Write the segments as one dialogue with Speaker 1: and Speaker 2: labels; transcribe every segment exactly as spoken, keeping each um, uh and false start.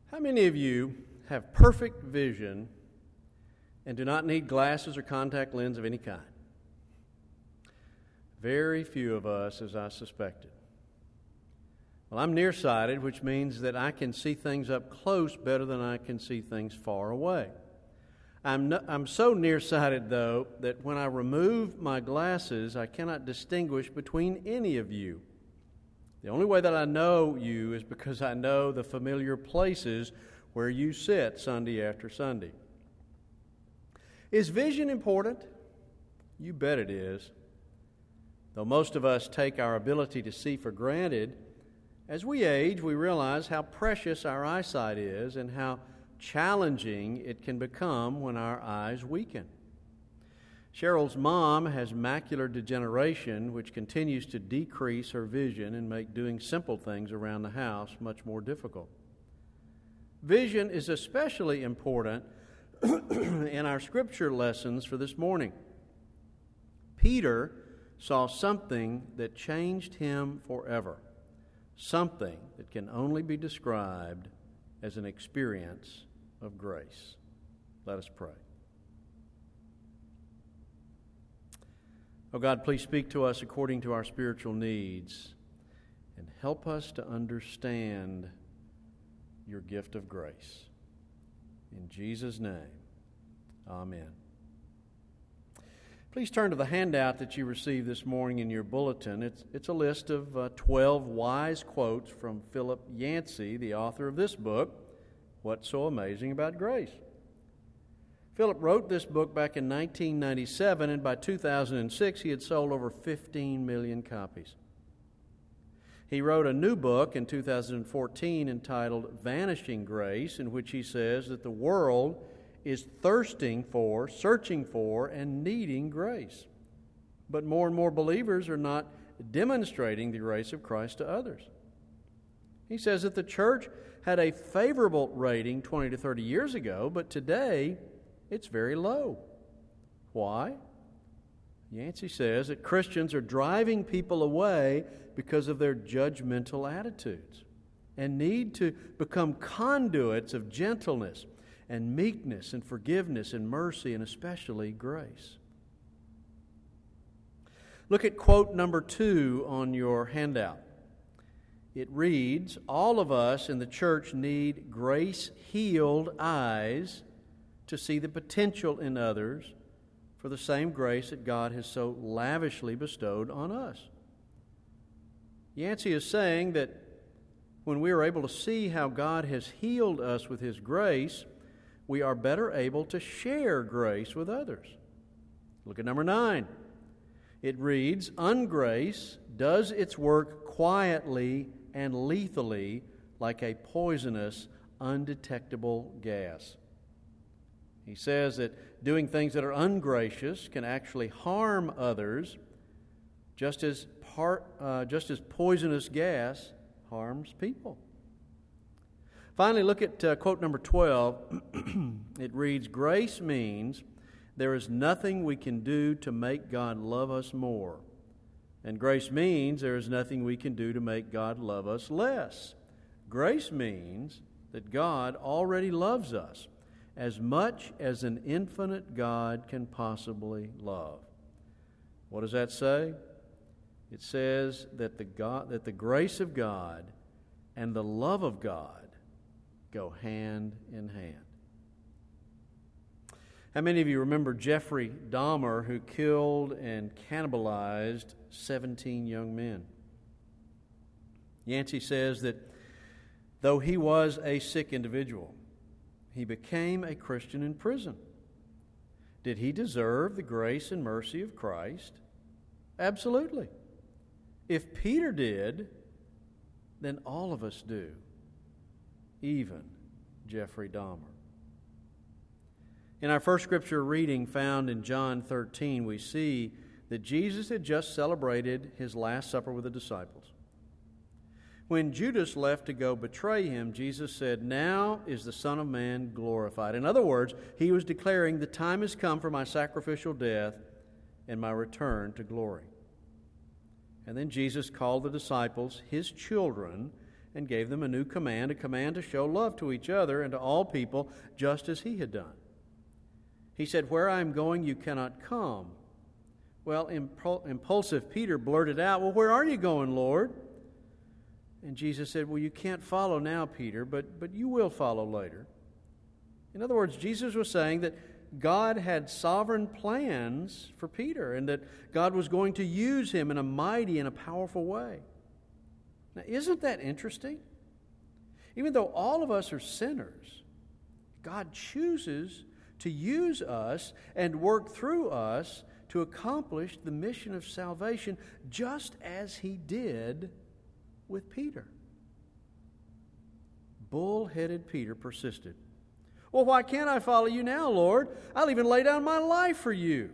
Speaker 1: How many of you have perfect vision and do not need glasses or contact lens of any kind? Very few of us, as I suspected. Well, I'm nearsighted, which means that I can see things up close better than I can see things far away. I'm, no, I'm so nearsighted, though, that when I remove my glasses, I cannot distinguish between any of you. The only way that I know you is because I know the familiar places where you sit Sunday after Sunday. Is vision important? You bet it is. Though most of us take our ability to see for granted, as we age, we realize how precious our eyesight is and how challenging it can become when our eyes weaken. Cheryl's mom has macular degeneration, which continues to decrease her vision and make doing simple things around the house much more difficult. Vision is especially important in our scripture lessons for this morning. Peter saw something that changed him forever, something that can only be described as an experience of grace. Let us pray. Oh God, please speak to us according to our spiritual needs and help us to understand your gift of grace. In Jesus' name, amen. Please turn to the handout that you received this morning in your bulletin. It's, it's a list of uh, twelve wise quotes from Philip Yancey, the author of this book, What's So Amazing About Grace? Philip wrote this book back in nineteen ninety-seven, and by two thousand six he had sold over fifteen million copies. He wrote a new book in two thousand fourteen entitled Vanishing Grace, in which he says that the world is thirsting for, searching for, and needing grace. But more and more believers are not demonstrating the grace of Christ to others. He says that the church had a favorable rating twenty to thirty years ago, but today it's very low. Why? Yancey says that Christians are driving people away because of their judgmental attitudes and need to become conduits of gentleness and meekness and forgiveness and mercy and especially grace. Look at quote number two on your handout. It reads, all of us in the church need grace-healed eyes to see the potential in others for the same grace that God has so lavishly bestowed on us. Yancey is saying that when we are able to see how God has healed us with His grace, we are better able to share grace with others. Look at number nine. It reads, ungrace does its work quietly and lethally like a poisonous, undetectable gas. He says that doing things that are ungracious can actually harm others, just as part, uh, just as poisonous gas harms people. Finally, look at uh, quote number twelve. It reads, grace means there is nothing we can do to make God love us more. And grace means there is nothing we can do to make God love us less. Grace means that God already loves us as much as an infinite God can possibly love. What does that say? It says that the God, that the grace of God and the love of God go hand in hand. How many of you remember Jeffrey Dahmer, who killed and cannibalized seventeen young men? Yancey says that though he was a sick individual, he became a Christian in prison. Did he deserve the grace and mercy of Christ? Absolutely. If Peter did, then all of us do, even Jeffrey Dahmer. In our first scripture reading found in John thirteen, we see that Jesus had just celebrated His Last Supper with the disciples. When Judas left to go betray Him, Jesus said, now is the Son of Man glorified. In other words, He was declaring, the time has come for my sacrificial death and my return to glory. And then Jesus called the disciples His children and gave them a new command, a command to show love to each other and to all people, just as he had done. He said, "Where I am going, you cannot come." Well, impulsive Peter blurted out, "Well, where are you going, Lord?" And Jesus said, "Well, you can't follow now, Peter, but, but you will follow later." In other words, Jesus was saying that God had sovereign plans for Peter and that God was going to use him in a mighty and a powerful way. Now, isn't that interesting? Even though all of us are sinners, God chooses to use us and work through us to accomplish the mission of salvation, just as he did with Peter. Bull-headed Peter persisted. "Well, why can't I follow you now, Lord? I'll even lay down my life for you."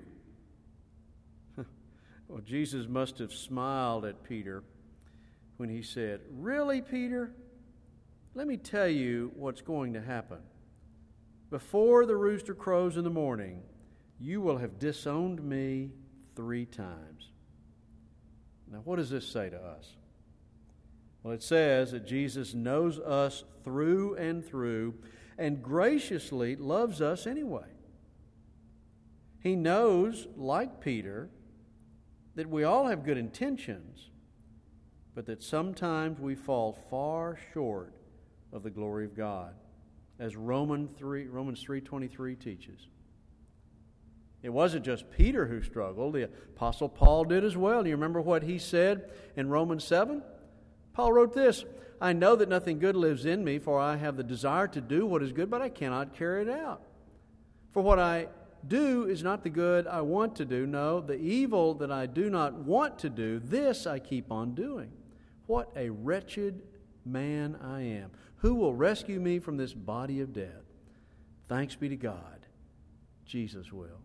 Speaker 1: Well, Jesus must have smiled at Peter when he said, "Really, Peter? Let me tell you what's going to happen. Before the rooster crows in the morning, you will have disowned me three times." Now, what does this say to us? Well, it says that Jesus knows us through and through and graciously loves us anyway. He knows, like Peter, that we all have good intentions, but that sometimes we fall far short of the glory of God, as Romans three, Romans three twenty-three teaches. It wasn't just Peter who struggled. The Apostle Paul did as well. Do you remember what he said in Romans seven? Paul wrote this, "I know that nothing good lives in me, for I have the desire to do what is good, but I cannot carry it out. For what I do is not the good I want to do. No, the evil that I do not want to do, this I keep on doing. What a wretched man I am. Who will rescue me from this body of death? Thanks be to God. Jesus will."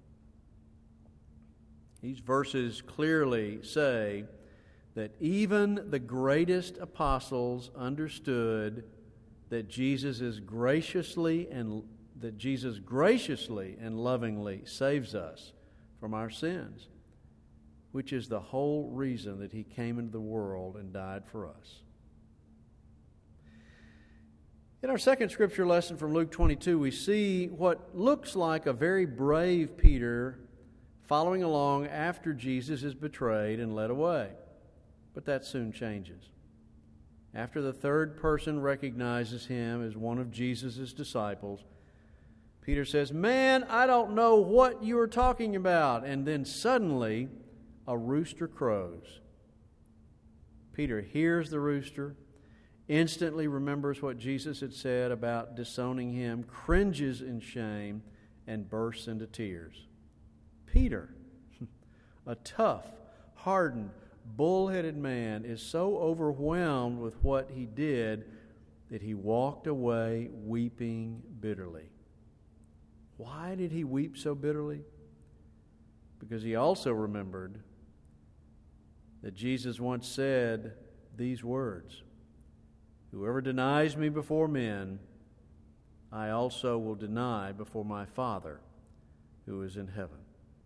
Speaker 1: These verses clearly say that even the greatest apostles understood that Jesus is graciously and that Jesus graciously and lovingly saves us from our sins, which is the whole reason that he came into the world and died for us. In our second scripture lesson from Luke twenty-two, we see what looks like a very brave Peter following along after Jesus is betrayed and led away. But that soon changes. After the third person recognizes him as one of Jesus' disciples, Peter says, "Man, I don't know what you are talking about." And then suddenly, a rooster crows. Peter hears the rooster, instantly remembers what Jesus had said about disowning him, cringes in shame, and bursts into tears. Peter, a tough, hardened, bull-headed man, is so overwhelmed with what he did that he walked away weeping bitterly. Why did he weep so bitterly? Because he also remembered that Jesus once said these words, "Whoever denies me before men, I also will deny before my Father who is in heaven."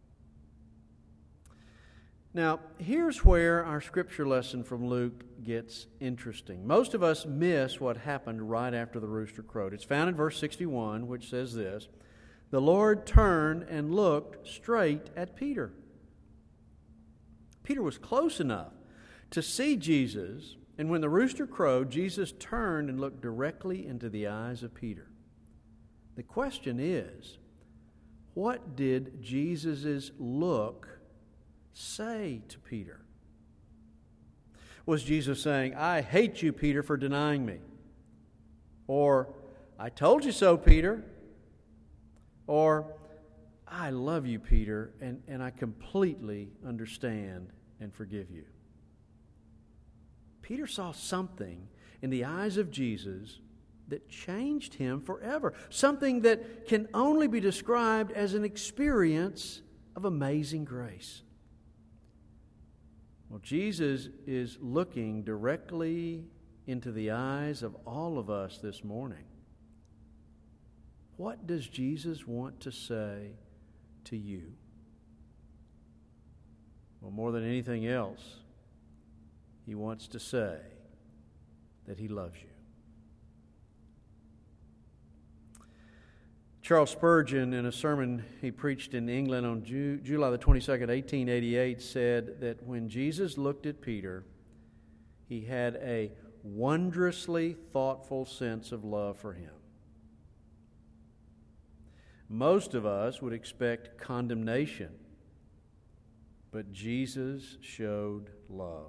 Speaker 1: Now, here's where our scripture lesson from Luke gets interesting. Most of us miss what happened right after the rooster crowed. It's found in verse sixty-one, which says this, "The Lord turned and looked straight at Peter." Peter was close enough to see Jesus, and when the rooster crowed, Jesus turned and looked directly into the eyes of Peter. The question is, what did Jesus' look say to Peter? Was Jesus saying, "I hate you, Peter, for denying me"? Or, "I told you so, Peter"? Or, "I love you, Peter, and, and I completely understand and forgive you"? Peter saw something in the eyes of Jesus that changed him forever. Something that can only be described as an experience of amazing grace. Well, Jesus is looking directly into the eyes of all of us this morning. What does Jesus want to say to you? Well, more than anything else, he wants to say, that He loves you. Charles Spurgeon, in a sermon he preached in England on Ju- July the twenty-second, eighteen eighty-eight, said that when Jesus looked at Peter, He had a wondrously thoughtful sense of love for him. Most of us would expect condemnation, but Jesus showed love.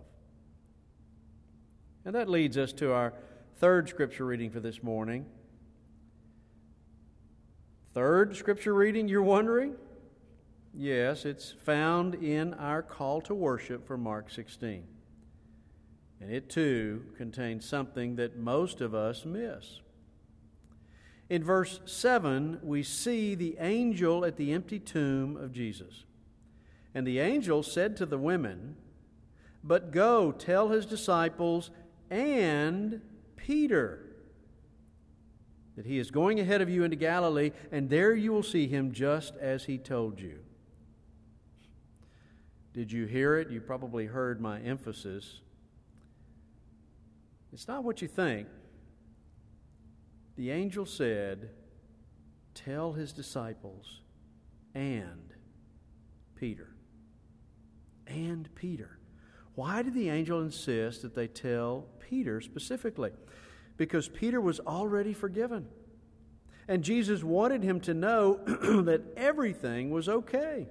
Speaker 1: And that leads us to our third scripture reading for this morning. Third scripture reading, you're wondering? Yes, it's found in our call to worship from Mark sixteen. And it too contains something that most of us miss. In verse seven, we see the angel at the empty tomb of Jesus. And the angel said to the women, "But go, tell His disciples and Peter that He is going ahead of you into Galilee, and there you will see Him just as He told you." Did you hear it? You probably heard my emphasis. It's not what you think. The angel said, "Tell His disciples and Peter." And Peter. Why did the angel insist that they tell Peter specifically? Because Peter was already forgiven. And Jesus wanted him to know that everything was okay.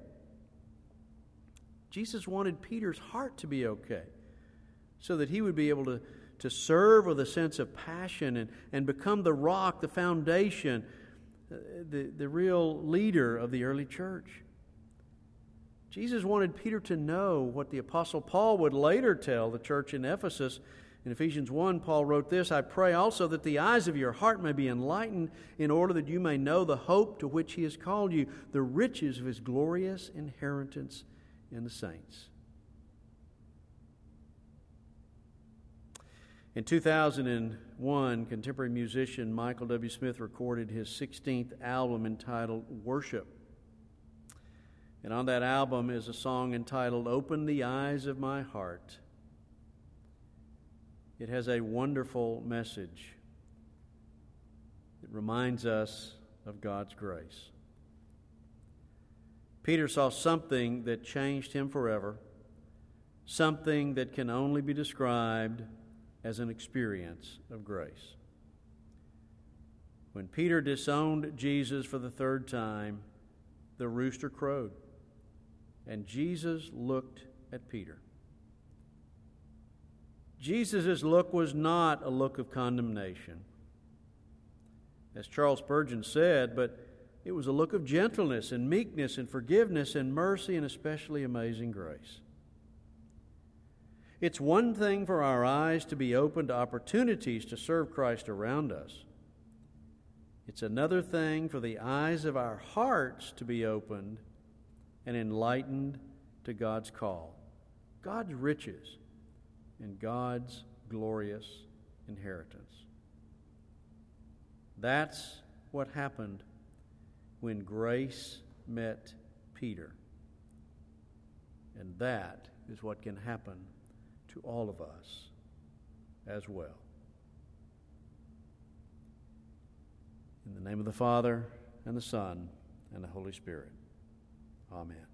Speaker 1: Jesus wanted Peter's heart to be okay, so that he would be able to, to serve with a sense of passion and, and become the rock, the foundation, the, the real leader of the early church. Jesus wanted Peter to know what the Apostle Paul would later tell the church in Ephesus. In Ephesians one, Paul wrote this, "I pray also that the eyes of your heart may be enlightened, in order that you may know the hope to which He has called you, the riches of His glorious inheritance in the saints." In two thousand one, contemporary musician Michael W. Smith recorded his sixteenth album entitled Worship. And on that album is a song entitled "Open the Eyes of My Heart." It has a wonderful message. It reminds us of God's grace. Peter saw something that changed him forever, something that can only be described as an experience of grace. When Peter disowned Jesus for the third time, the rooster crowed, and Jesus looked at Peter. Jesus' look was not a look of condemnation, as Charles Spurgeon said, but it was a look of gentleness and meekness and forgiveness and mercy and especially amazing grace. It's one thing for our eyes to be open to opportunities to serve Christ around us. It's another thing for the eyes of our hearts to be opened and enlightened to God's call, God's riches, and God's glorious inheritance. That's what happened when grace met Peter. And that is what can happen to all of us as well. In the name of the Father, and the Son, and the Holy Spirit. Amen.